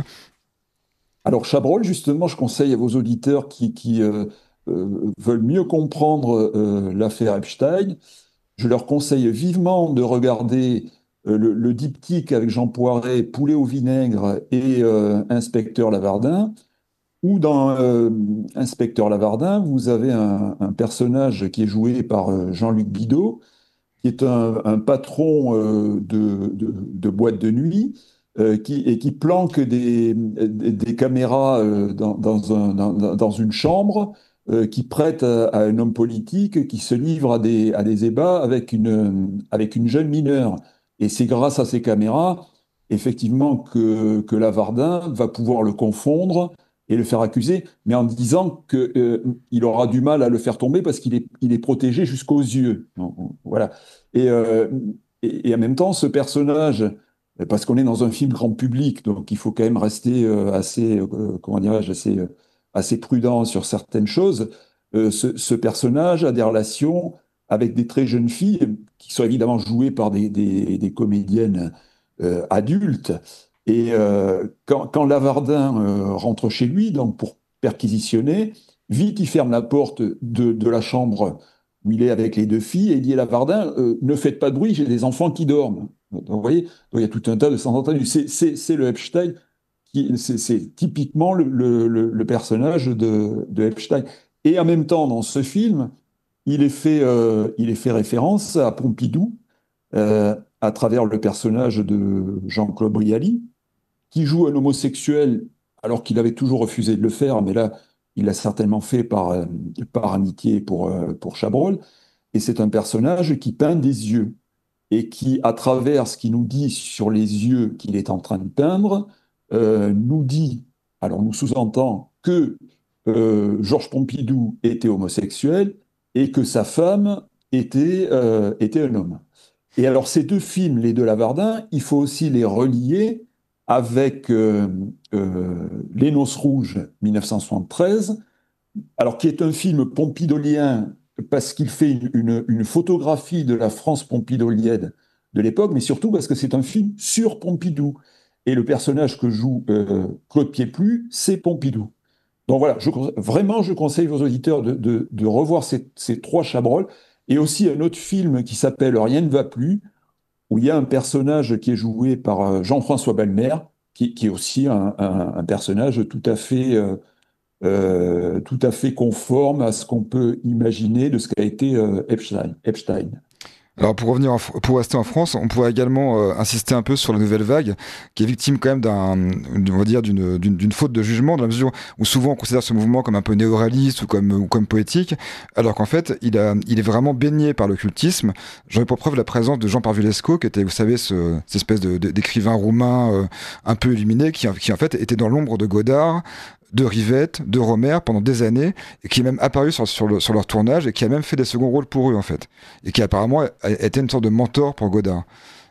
Alors, Chabrol, justement, je conseille à vos auditeurs qui, qui, euh, euh, veulent mieux comprendre euh, l'affaire Epstein, je leur conseille vivement de regarder euh, le, le diptyque avec Jean Poiret, Poulet au vinaigre et euh, Inspecteur Lavardin, où dans euh, Inspecteur Lavardin, vous avez un, un personnage qui est joué par euh, Jean-Luc Bidault, qui est un, un patron euh, de, de, de boîte de nuit euh, qui, et qui planque des, des, des caméras euh, dans, dans, un- dans- dans une chambre, euh, qui prête à, à un homme politique qui se livre à des, à des ébats avec une, avec une jeune mineure. Et c'est grâce à ces caméras, effectivement, que, que Lavardin va pouvoir le confondre et le faire accuser, mais en disant que, euh, il aura du mal à le faire tomber parce qu'il est, il est protégé jusqu'aux yeux. Voilà. Et, euh, et, et en même temps, ce personnage, parce qu'on est dans un film grand public, donc il faut quand même rester euh, assez, euh, comment dirais-je, assez, euh, assez prudent sur certaines choses. Euh, ce, ce personnage a des relations avec des très jeunes filles qui sont évidemment jouées par des, des, des comédiennes euh, adultes. Et euh, quand, quand Lavardin euh, rentre chez lui, donc pour perquisitionner, vite il ferme la porte de, de la chambre où il est avec les deux filles, et il dit à Lavardin, euh, ne faites pas de bruit, j'ai des enfants qui dorment. Donc, vous voyez, donc, il y a tout un tas de sous-entendus. C'est c'est- c'est le Epstein, qui, c'est c'est typiquement le, le- le- le personnage de, de Epstein. Et en même temps, dans ce film, il est fait, euh, il est fait référence à Pompidou, euh, à travers le personnage de Jean-Claude Brialy, qui joue un homosexuel alors qu'il avait toujours refusé de le faire, mais là, il l'a certainement fait par, euh, par amitié pour, euh, pour Chabrol. Et c'est un personnage qui peint des yeux et qui, à travers ce qu'il nous dit sur les yeux qu'il est en train de peindre, euh, nous dit, alors nous sous-entend que euh, Georges Pompidou était homosexuel et que sa femme était, euh, était un homme. Et alors ces deux films, les deux Lavardin, il faut aussi les relier avec euh, euh, Les Noces Rouges, mille neuf cent soixante-treize, alors qui est un film pompidolien parce qu'il fait une, une- une photographie de la France pompidolienne de l'époque, mais surtout parce que c'est un film sur Pompidou. Et le personnage que joue euh, Claude Pieplu, c'est Pompidou. Donc voilà, je, vraiment, je conseille aux auditeurs de, de- de revoir ces, ces trois Chabrol, et aussi un autre film qui s'appelle Rien ne va plus, où il y a un personnage qui est joué par euh, Jean-François Balmer, qui, qui est aussi un, un- un personnage tout à fait euh, euh, tout à fait conforme à ce qu'on peut imaginer de ce qu'a été euh, Epstein. Epstein. Alors pour revenir en Fr- pour rester en France, on pourrait également euh, insister un peu sur la nouvelle vague, qui est victime quand même d'un, on va dire d'une, d'une, d'une faute de jugement, dans la mesure où souvent on considère ce mouvement comme un peu néo-réaliste ou comme, ou comme poétique, alors qu'en fait il, a, il est vraiment baigné par l'occultisme. J'en ai pour preuve la présence de Jean Parvulesco, qui était, vous savez, ce, cette espèce de, de- d'écrivain roumain euh, un peu illuminé, qui, qui en fait était dans l'ombre de Godard, de Rivette, de Romer pendant des années, et qui est même apparu sur, sur, le- sur leur tournage, et qui a même fait des seconds rôles pour eux en fait, et qui apparemment a- a été une sorte de mentor pour Godard.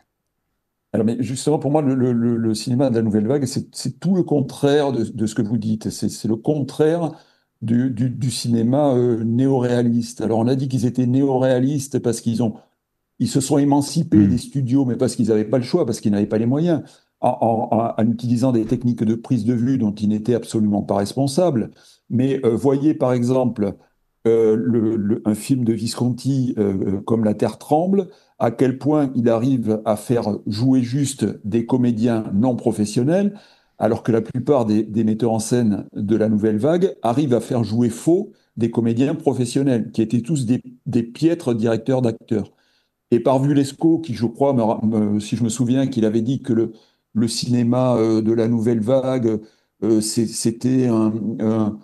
Alors, mais justement, pour moi, le, le- le- le cinéma de la nouvelle vague, c'est c'est tout le contraire de, de ce que vous dites. C'est c'est le contraire du, du- du cinéma euh, néo-réaliste. Alors, on a dit qu'ils étaient néo-réalistes parce qu'ils ont ils se sont émancipés des Hmm. studios, mais parce qu'ils n'avaient pas le choix, parce qu'ils n'avaient pas les moyens, en, en- en- en utilisant des techniques de prise de vue dont ils n'étaient absolument pas responsables. Mais euh, voyez par exemple euh, le- le- un film de Visconti euh, comme La Terre tremble, à quel point il arrive à faire jouer juste des comédiens non professionnels, alors que la plupart des, des metteurs en scène de la nouvelle vague arrivent à faire jouer faux des comédiens professionnels, qui étaient tous des, des piètres directeurs d'acteurs. Et par Vulesco, qui je crois, me ra- me- si je me souviens, qu'il avait dit que le, le cinéma euh, de la nouvelle vague, euh, c'est- c'était un, un-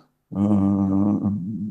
un-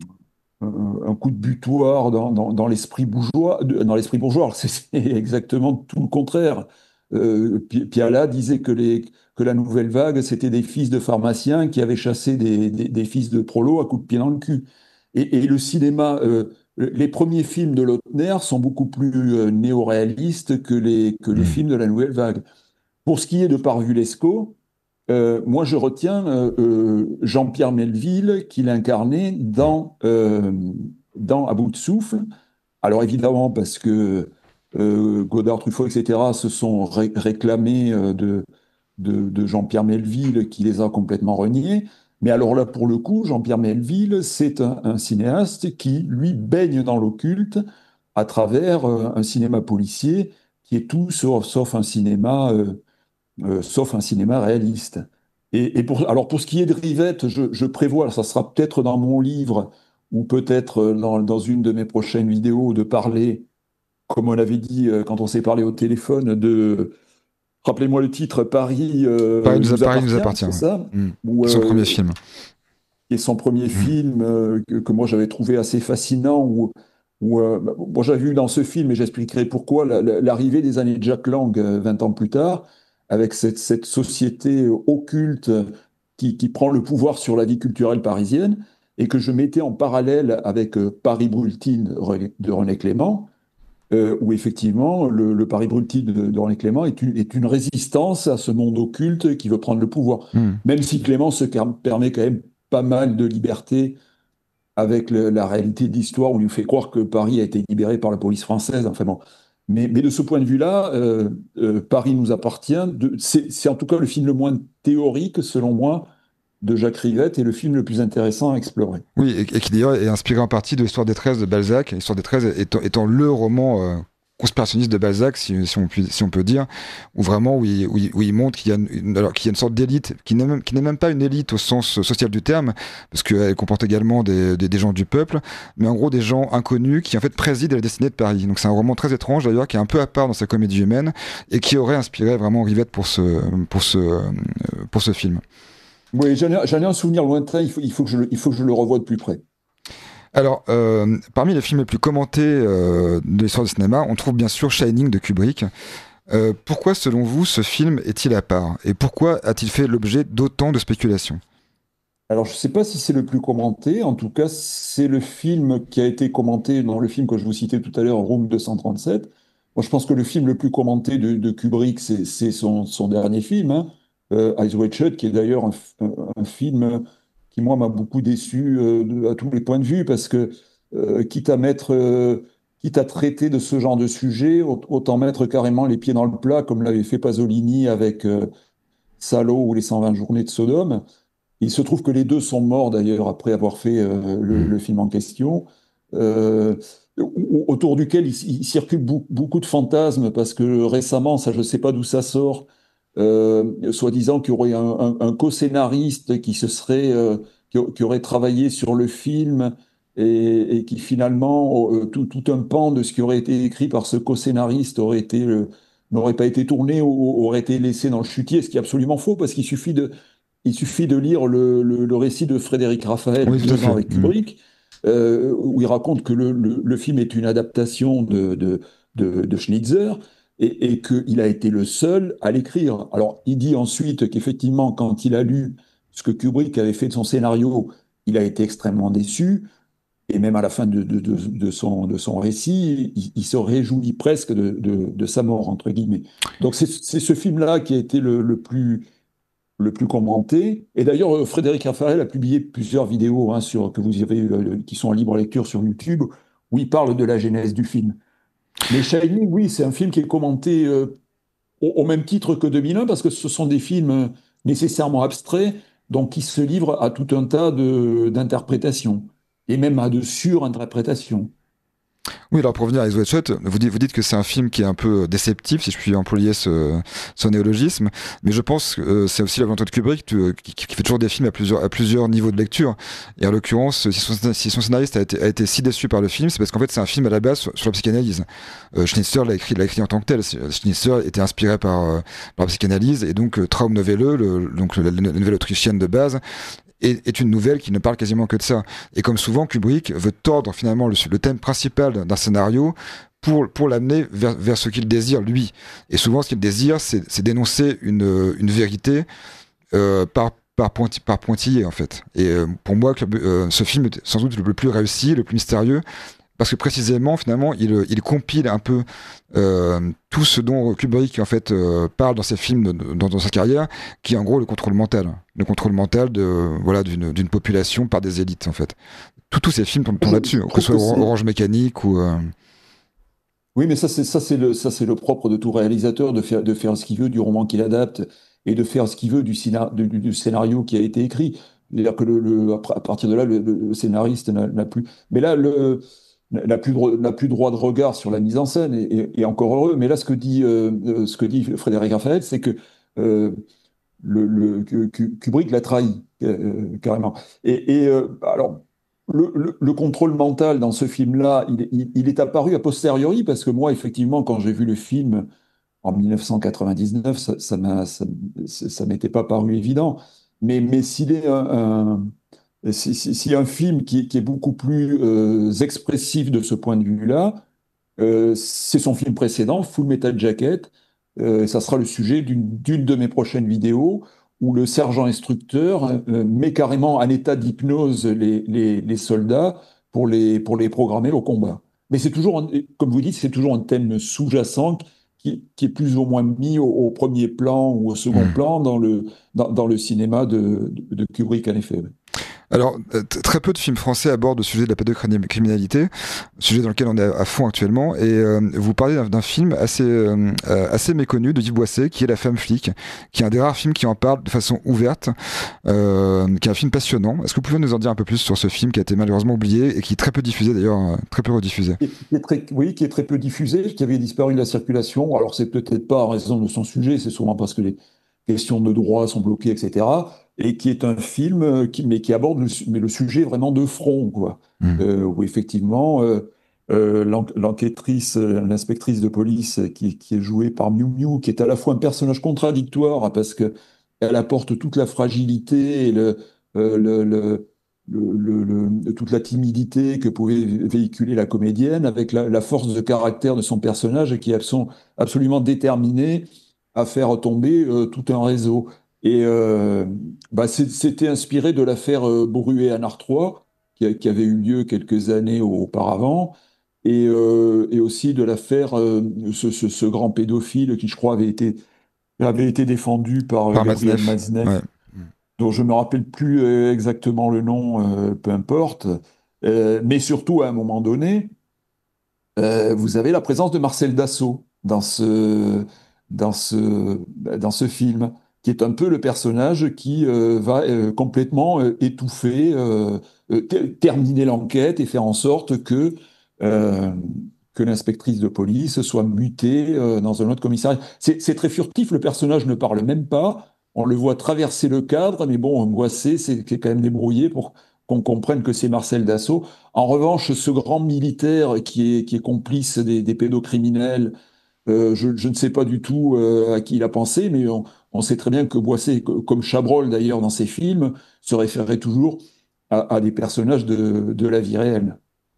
un- un coup de butoir dans, dans- dans l'esprit bourgeois, de- dans l'esprit bourgeois. Alors, c'est c'est exactement tout le contraire. Euh, Pi- Piala disait que, les, que la nouvelle vague, c'était des fils de pharmaciens qui avaient chassé des, des- des fils de prolos à coups de pied dans le cul. Et, et le cinéma, euh, les premiers films de Lautner sont beaucoup plus euh, néo-réalistes que les, que les Mm. films de la nouvelle vague. Pour ce qui est de Parvulesco, euh, moi, je retiens euh, euh, Jean-Pierre Melville qu'il incarnait dans, euh, dans À bout de souffle. Alors évidemment, parce que euh, Godard, Truffaut, et cetera se sont ré- réclamés euh, de, de, de Jean-Pierre Melville qui les a complètement reniés. Mais alors là, pour le coup, Jean-Pierre Melville, c'est un, un cinéaste qui, lui, baigne dans l'occulte à travers euh, un cinéma policier qui est tout sauf, sauf un cinéma euh, euh, sauf un cinéma réaliste. Et, et pour, alors pour ce qui est de Rivette, je, je prévois, alors ça sera peut-être dans mon livre ou peut-être euh, dans, dans une de mes prochaines vidéos, de parler, comme on avait dit euh, quand on s'est parlé au téléphone, de, rappelez-moi le titre, Paris Paris euh, nous, a- nous Paris nous appartient, appartient. c'est Ouais. ça? Mm. Ou, Son premier euh, film. qui est son premier Mm. film euh, que, que moi j'avais trouvé assez fascinant, où, où, euh, bah, moi j'avais vu dans ce film, et j'expliquerai pourquoi, la- la- l'arrivée des années de Jack Lang, euh, vingt ans plus tard, avec cette, cette société occulte qui, qui prend le pouvoir sur la vie culturelle parisienne, et que je mettais en parallèle avec euh, Paris Brultine de René de René Clément, euh, où effectivement le, le Paris Brultine de, de René Clément est une, est une résistance à ce monde occulte qui veut prendre le pouvoir. Mm. Même si Clément se car- permet quand même pas mal de liberté avec le- la réalité de l'histoire, où il nous fait croire que Paris a été libéré par la police française. Enfin bon. Mais, mais de ce point de vue-là, euh, euh, Paris nous appartient. de- C'est c'est en tout cas le film le moins théorique, selon moi, de Jacques Rivette, et le film le plus intéressant à explorer. Oui, et, et qui d'ailleurs est inspiré en partie de l'Histoire des treize de Balzac, l'Histoire des treize étant, étant le roman euh, conspirationniste de Balzac, si, si, on peut, si on peut dire, où vraiment où il, où il, où il montre qu'il y a une, alors, qu'il y a une sorte d'élite, qui n'est même, qui n'est même pas une élite au sens social du terme, parce qu'elle comporte également des, des, des gens du peuple, mais en gros des gens inconnus qui en fait président la destinée de Paris. Donc c'est un roman très étrange d'ailleurs, qui est un peu à part dans sa comédie humaine, et qui aurait inspiré vraiment Rivette pour ce, pour ce, euh, pour ce film. Oui, j'en ai, j'en ai un souvenir lointain, il faut, il faut que je, le- il faut que je le revoie de plus près. Alors, euh, parmi les films les plus commentés euh, de l'histoire du cinéma, on trouve bien sûr Shining de Kubrick. Euh, pourquoi, selon vous, ce film est-il à part? Et pourquoi a-t-il fait l'objet d'autant de spéculations? Alors, je ne sais pas si c'est le plus commenté, en tout cas, c'est le film qui a été commenté dans le film que je vous citais tout à l'heure, Room deux cent trente-sept. Moi, je pense que le film le plus commenté de, de Kubrick, c'est c'est son, son dernier film, hein, euh, Eyes Wide Shut, qui est d'ailleurs un, f- un- un film qui, moi, m'a beaucoup déçu euh, de- à tous les points de vue, parce que, euh, quitte à mettre, euh, quitte à traiter de ce genre de sujet, au- autant mettre carrément les pieds dans le plat, comme l'avait fait Pasolini avec euh, Salo ou Les cent vingt journées de Sodome. Il se trouve que les deux sont morts d'ailleurs après avoir fait euh, le, le film en question, euh, au- autour duquel il, il circule bou- beaucoup de fantasmes, parce que récemment, ça je ne sais pas d'où ça sort, euh, soi-disant qu'il y aurait un, un- un co-scénariste qui se serait, euh, qui, a- qui aurait travaillé sur le film, et, et qui finalement, euh, tout, tout un pan de ce qui aurait été écrit par ce co-scénariste aurait été, euh, n'aurait pas été tourné ou aurait été laissé dans le chutier, ce qui est absolument faux, parce qu'il suffit de il suffit de lire le, le- le récit de Frédéric Raphaël, Oui, tout à justement fait. avec Mm. Kubrick, euh, où il raconte que le, le- le film est une adaptation de, de, de- de Schnitzer, et, et qu'il a été le seul à l'écrire. Alors, il dit ensuite qu'effectivement, quand il a lu ce que Kubrick avait fait de son scénario, il a été extrêmement déçu, et même à la fin de, de- de- de son, de son récit, il, il se réjouit presque de, de- de sa mort, entre guillemets. Donc, c'est c'est ce film-là qui a été le, le plus le plus commenté. Et d'ailleurs, euh, Frédéric Raphaël a publié plusieurs vidéos, hein, sur, que vous avez, euh, qui sont en libre lecture sur YouTube, où il parle de la genèse du film. Mais Shining, oui, c'est un film qui est commenté euh, au, au même titre que deux mille un, parce que ce sont des films euh, nécessairement abstraits, donc qui se livrent à tout un tas de- d'interprétations. et même à de surinterprétations. Oui, alors pour revenir à Eyes Wide Shut, vous dites, vous dites que c'est un film qui est un peu déceptif, si je puis employer ce, ce néologisme, mais je pense que euh, c'est aussi la volonté de Kubrick tu- qui, qui fait toujours des films à plusieurs, à plusieurs niveaux de lecture. Et en l'occurrence, si son, si son scénariste a été, a été si déçu par le film, c'est parce qu'en fait c'est un film à la base sur, sur la psychanalyse. Euh, Schnitzer l'a écrit, l'a écrit en tant que tel. Schnitzer était inspiré par, euh, par la psychanalyse, et donc euh, Traum Novelle, le, donc la, la nouvelle autrichienne de base, est, est une nouvelle qui ne parle quasiment que de ça. Et comme souvent, Kubrick veut tordre finalement le, le thème principal d'un scénario pour, pour l'amener vers, vers ce qu'il désire lui. Et souvent, ce qu'il désire, c'est, c'est dénoncer une, une vérité euh, par, par, pointi, par pointillé, en fait. Et euh, pour moi, euh, ce film est sans doute le plus réussi, le plus mystérieux, parce que précisément, finalement, il, il compile un peu euh, tout ce dont Kubrick en fait euh, parle dans ses films, de, dans, dans sa carrière, qui est en gros le contrôle mental, le contrôle mental de voilà d'une, d'une population par des élites en fait. Tous tous ces films tombent, tombent là-dessus, que ce soit que Orange Mécanique ou. Euh... Oui, mais ça, c'est ça, c'est le ça, c'est le propre de tout réalisateur de faire de faire ce qu'il veut du roman qu'il adapte et de faire ce qu'il veut du, scénar- du, du- du scénario qui a été écrit. C'est-à-dire que le, le- à partir de là, le, le- le scénariste n'a n'a plus. Mais là, le n'a plus, de- n'a plus droit de regard sur la mise en scène, et, et- et encore heureux. Mais là, ce que dit, euh, euh, ce que dit Frédéric Raphaël, c'est que euh, le, le- que- que Kubrick l'a trahi, euh, carrément. Et, et, euh, alors, le, le- le contrôle mental dans ce film-là, il, il- il est apparu a posteriori, parce que moi, effectivement, quand j'ai vu le film en mille neuf cent quatre-vingt-dix-neuf, ça, ça m'a, ça, ça m'était pas paru évident. Mais, mais s'il est un, un- si, si- si un film qui, qui est beaucoup plus euh, expressif de ce point de vue-là, euh, c'est son film précédent, Full Metal Jacket. Euh, ça sera le sujet d'une d'une de mes prochaines vidéos où le sergent instructeur euh, met carrément en état d'hypnose les, les- les soldats pour les, pour les programmer au combat. Mais c'est toujours, un- comme vous dites, c'est toujours un thème sous-jacent qui, qui est plus ou moins mis au, au premier plan ou au second hmm. plan dans le, dans, dans le cinéma de, de, de Kubrick, en effet. Alors, euh, t- très peu de films français abordent le sujet de la pédocriminalité, sujet dans lequel on est à, à fond actuellement. Et euh, vous parlez d'un, d'un film assez, euh, euh, assez méconnu de Yves Boisset, qui est La Femme flic, qui est un des rares films qui en parle de façon ouverte, euh, qui est un film passionnant. Est-ce que vous pouvez nous en dire un peu plus sur ce film qui a été malheureusement oublié et qui est très peu diffusé d'ailleurs, euh, très peu rediffusé? Qui est très, oui, qui est très peu diffusé, qui avait disparu de la circulation. Alors, c'est peut-être pas en raison de son sujet, c'est souvent parce que les questions de droit sont bloquées, et cetera. Et qui est un film, euh, qui, mais qui aborde le, su- mais le sujet vraiment de front, quoi. Hmm. Euh, où effectivement, euh, euh, l'en- l'enquêtrice, euh, l'inspectrice de police qui, qui est jouée par Miu Miu, qui est à la fois un personnage contradictoire, parce que elle apporte toute la fragilité et le, euh, le, le- le- le- le- toute la timidité que pouvait véhiculer la comédienne, avec la, la force de caractère de son personnage qui est absol- absolument déterminé à faire tomber euh, tout un réseau. Et euh, bah, c'est- c'était inspiré de l'affaire euh, Bruet à Nartrois, qui, a- qui avait eu lieu quelques années auparavant, et, euh, et aussi de l'affaire, euh, ce, ce- ce grand pédophile qui, je crois, avait été, avait été défendu par euh, Par Gabriel Matzneff. Matzneff, Ouais. dont je me rappelle plus euh, exactement le nom, euh, peu importe. Euh, mais surtout, à un moment donné, euh, vous avez la présence de Marcel Dassault dans ce, dans ce, dans ce film, qui est un peu le personnage qui euh, va euh, complètement euh, étouffer, euh, euh, ter- terminer l'enquête et faire en sorte que, euh, que l'inspectrice de police soit mutée euh, dans un autre commissariat. C'est c'est très furtif, le personnage ne parle même pas. On le voit traverser le cadre, mais bon, Boissé c'est c'est quand même débrouillé pour qu'on comprenne que c'est Marcel Dassault. En revanche, ce grand militaire qui est, qui est complice des, des pédocriminels, euh, je, je ne sais pas du tout euh, à qui il a pensé, mais on, on sait très bien que Boisset, co- comme Chabrol d'ailleurs dans ses films, se référait toujours à, à des personnages de, de la vie réelle.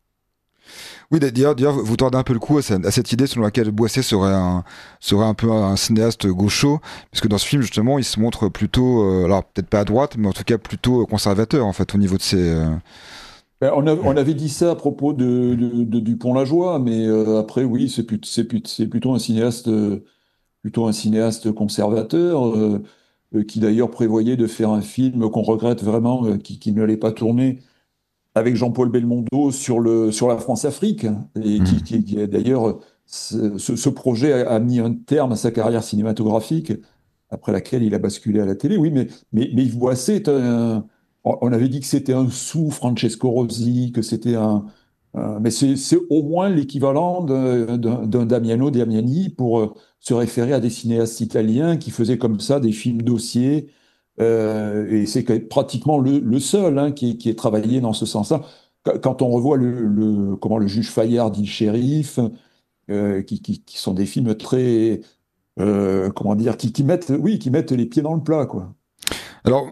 Oui, d'ailleurs, d'ailleurs, vous tordez un peu le cou à, cette à cette idée selon laquelle Boisset serait un, serait un peu un cinéaste gaucho, puisque dans ce film, justement, il se montre plutôt, euh, alors peut-être pas à droite, mais en tout cas plutôt conservateur, en fait, au niveau de ses... euh, Ben, on, a- on avait dit ça à propos de, de, de Dupont-Lajoie, mais euh, après, oui, c'est plut- c'est plut- c'est plutôt un cinéaste, euh, plutôt un cinéaste conservateur, euh, euh, qui d'ailleurs prévoyait de faire un film qu'on regrette vraiment, euh, qui, qui ne l'ait pas tourné, avec Jean-Paul Belmondo sur le, sur la France-Afrique, hein, et qui, hmm. qui, qui est d'ailleurs, ce, ce- ce projet a, a mis un terme à sa carrière cinématographique, après laquelle il a basculé à la télé. Oui, mais, mais, mais Yves Boisset est un, on, on avait dit que c'était un sous Francesco Rosi, que c'était un, un- mais c'est c'est au moins l'équivalent d'un d'un- d'un Damiano Damiani pour euh, se référer à des cinéastes italiens qui faisaient comme ça des films dossiers. Euh, et c'est que- pratiquement le, le seul hein, qui, qui ait travaillé dans ce sens-là. Quand quand on revoit le, le- comment le juge Fayard dit le shérif, euh, qui, qui- qui sont des films très, euh, comment dire, qui, qui mettent, oui, qui mettent les pieds dans le plat, quoi. Alors,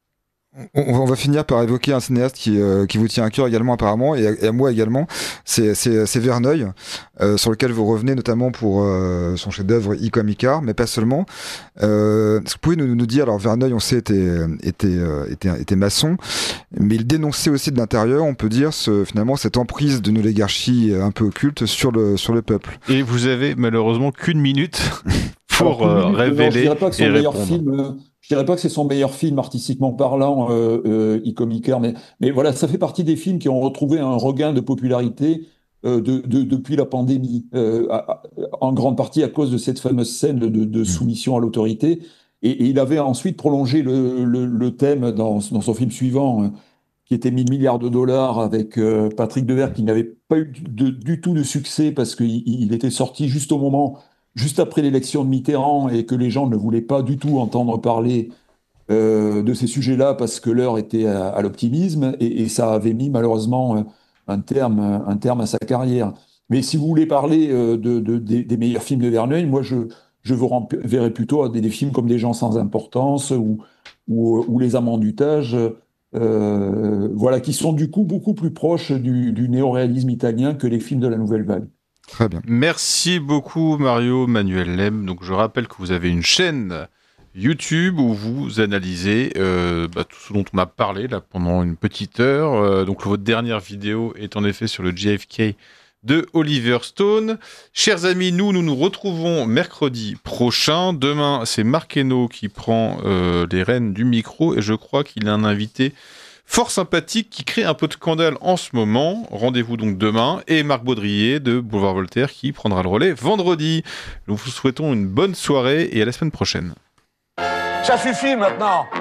on, on va finir par évoquer un cinéaste qui, euh, qui vous tient à cœur également apparemment, et à, et à moi également, c'est, c'est, c'est Verneuil, euh, sur lequel vous revenez notamment pour euh, son chef-d'œuvre Icône Icare, mais pas seulement. Euh, est-ce que vous pouvez nous, nous dire, alors Verneuil, on sait, était, était, euh, était, était maçon, mais il dénonçait aussi de l'intérieur, on peut dire, ce, finalement, cette emprise d'une oligarchie un peu occulte sur le, sur le peuple. Et vous avez malheureusement qu'une minute pour Alors, euh, Communiste, non, je révéler dirais pas que son et meilleur répondre. film, euh, je dirais pas que c'est son meilleur film artistiquement parlant, euh, euh, Icône Icare, mais, mais voilà, ça fait partie des films qui ont retrouvé un regain de popularité euh, de, de- depuis la pandémie, euh, à- à- en grande partie à cause de cette fameuse scène de, de soumission à l'autorité. Et, et il avait ensuite prolongé le, le- le thème dans, dans son film suivant, euh, qui était mille milliards de dollars avec euh, Patrick Devers, qui n'avait pas eu de- du tout de succès parce qu'il il était sorti juste au moment, juste après l'élection de Mitterrand et que les gens ne voulaient pas du tout entendre parler euh, de ces sujets-là parce que l'heure était à, à l'optimisme et, et ça avait mis malheureusement euh, un terme, un terme à sa carrière. Mais si vous voulez parler euh, de, de- des, des meilleurs films de Verneuil, moi je, je vous renverrai plutôt à des, des films comme Des gens sans importance ou, ou, ou Les Amants du Tage, euh, voilà, qui sont du coup beaucoup plus proches du, du néoréalisme italien que les films de la Nouvelle Vague. Très bien. Merci beaucoup Mario Manuel Lem. Donc je rappelle que vous avez une chaîne YouTube où vous analysez euh, bah, tout ce dont on a parlé là pendant une petite heure. Euh, donc votre dernière vidéo est en effet sur le J F K de Oliver Stone. Chers amis, nous nous nous retrouvons mercredi prochain. Demain, c'est Marc Hainaut qui prend euh, les rênes du micro et je crois qu'il a un invité fort sympathique qui crée un peu de scandale en ce moment. Rendez-vous donc demain. Et Marc Baudrier de Boulevard Voltaire qui prendra le relais vendredi. Nous vous souhaitons une bonne soirée et à la semaine prochaine. Ça suffit maintenant.